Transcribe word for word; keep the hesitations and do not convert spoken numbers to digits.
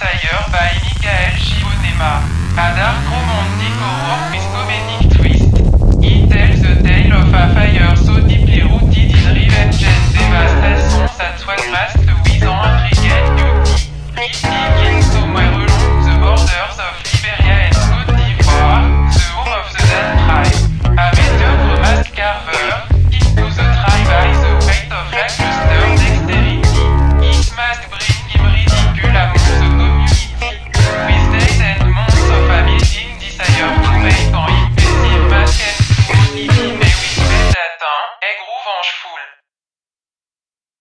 Desire by Michael Givonema. A dark romantic horror with comedic twist. It tells the tale of a fire so deeply